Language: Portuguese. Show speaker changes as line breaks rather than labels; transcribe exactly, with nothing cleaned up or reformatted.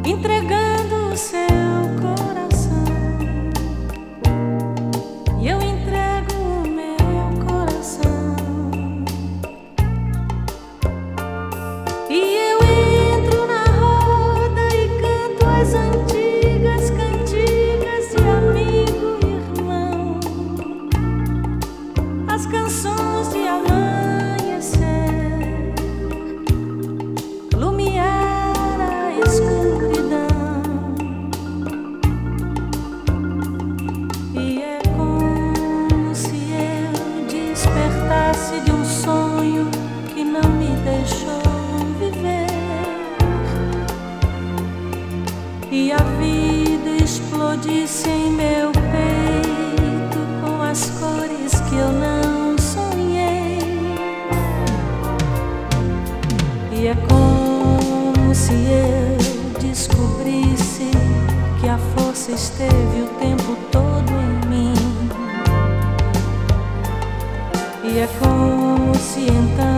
entregando o seu coração, e eu entrego o meu coração, e eu entro na roda e canto as antigas cantigas de amigo e irmão, as canções de amanhecer, lumiar a escuridão. E é como se eu despertasse de um sonho que não me deixou viver, e a vida explodisse em meu peito com as cores que eu não sonhei. E é como se eu descobrisse que a força esteve o tempo todo em mim. E é como se então